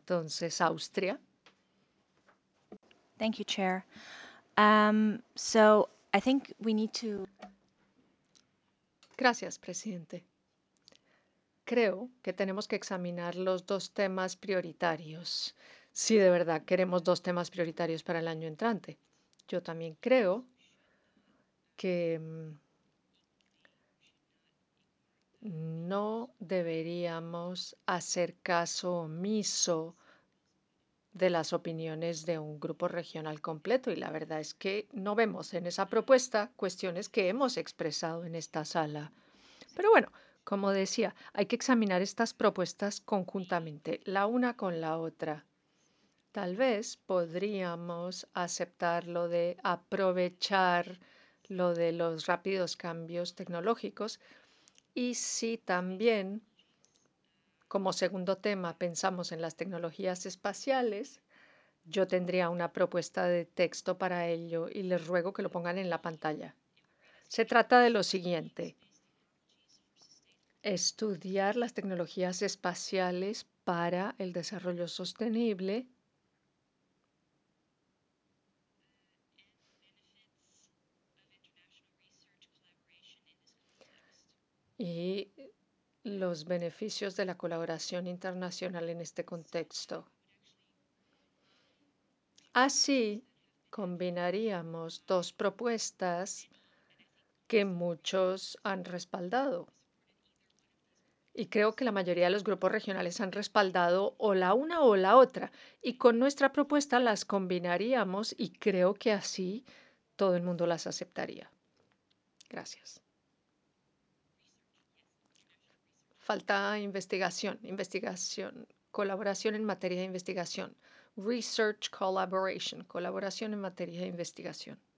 Entonces, Austria. Thank you, Chair. So I think we need to. Gracias, presidente. Creo que tenemos que examinar los dos temas prioritarios, si de verdad queremos dos temas prioritarios para el año entrante. Yo también creo que no deberíamos hacer caso omiso de las opiniones de un grupo regional completo y la verdad es que no vemos en esa propuesta cuestiones que hemos expresado en esta sala. Pero bueno, como decía, hay que examinar estas propuestas conjuntamente, la una con la otra. Tal vez podríamos aceptar lo de aprovechar lo de los rápidos cambios tecnológicos y si también como segundo tema pensamos en las tecnologías espaciales, yo tendría una propuesta de texto para ello y les ruego que lo pongan en la pantalla. Se trata de lo siguiente: estudiar las tecnologías espaciales para el desarrollo sostenible y los beneficios de la colaboración internacional en este contexto. Así, combinaríamos dos propuestas que muchos han respaldado. Y creo que la mayoría de los grupos regionales han respaldado o la una o la otra. Y con nuestra propuesta las combinaríamos y creo que así todo el mundo las aceptaría. Gracias. Falta investigación, colaboración en materia de investigación. Research collaboration, colaboración en materia de investigación.